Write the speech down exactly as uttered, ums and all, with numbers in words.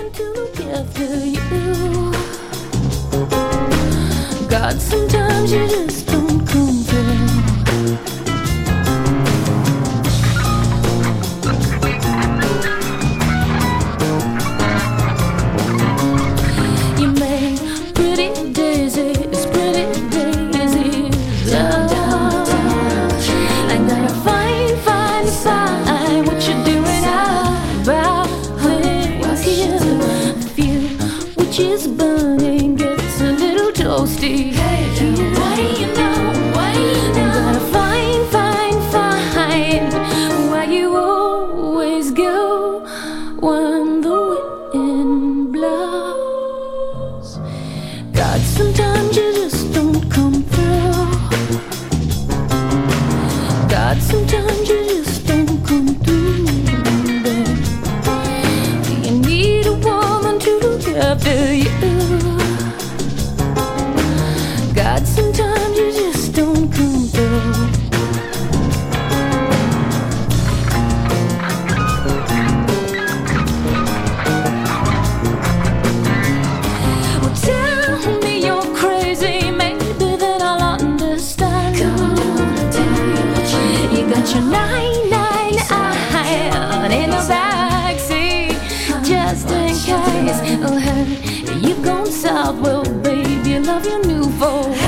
woman to look after you. God, sometimes you just don't come through. You make pretty daisies, pretty daisies. Down, down, down. I gotta find, find, find what you're doing about here. The fuel which is burning gets a little toasty. Hey, what do you know? What do you know? Gotta find, find, find where you always go when the wind blows. God, sometimes you just don't come through. God, sometimes you just don't come through. You need a woman to look after you. God, sometimes you just don't come through. Well, tell me you're crazy, maybe then I'll understand. You got your nine nine iron in the backseat, just in case. Oh, hey, you've gone south, well, baby, you love your new phone.